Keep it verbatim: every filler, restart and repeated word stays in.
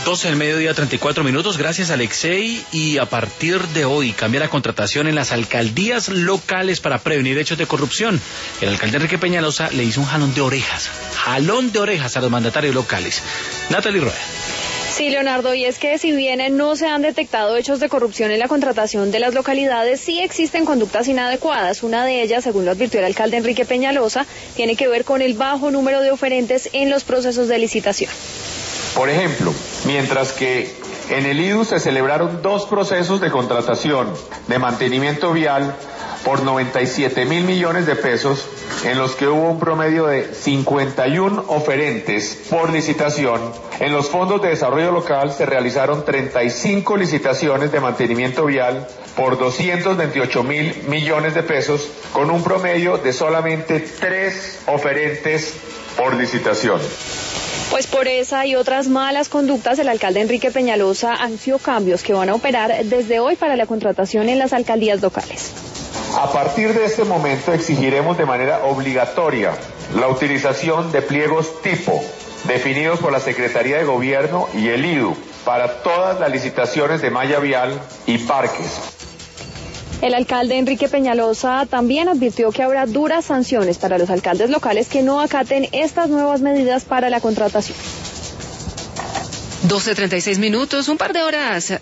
doce del mediodía, treinta y cuatro minutos. Gracias, Alexei. Y a partir de hoy cambia la contratación en las alcaldías locales para prevenir hechos de corrupción. El alcalde Enrique Peñalosa le hizo un jalón de orejas, jalón de orejas a los mandatarios locales. Natalie Rueda. Sí, Leonardo, y es que si bien no se han detectado hechos de corrupción en la contratación de las localidades, sí existen conductas inadecuadas. Una de ellas, según lo advirtió el alcalde Enrique Peñalosa, tiene que ver con el bajo número de oferentes en los procesos de licitación. Por ejemplo, mientras que en el I D U se celebraron dos procesos de contratación de mantenimiento vial por noventa y siete mil millones de pesos, en los que hubo un promedio de cincuenta y uno oferentes por licitación, en los fondos de desarrollo local se realizaron treinta y cinco licitaciones de mantenimiento vial por doscientos veintiocho mil millones de pesos, con un promedio de solamente tres oferentes por licitación. Pues por esa y otras malas conductas, el alcalde Enrique Peñalosa anunció cambios que van a operar desde hoy para la contratación en las alcaldías locales. A partir de este momento exigiremos de manera obligatoria la utilización de pliegos tipo definidos por la Secretaría de Gobierno y el I D U para todas las licitaciones de malla vial y parques. El alcalde Enrique Peñalosa también advirtió que habrá duras sanciones para los alcaldes locales que no acaten estas nuevas medidas para la contratación. doce treinta y seis minutos, un par de horas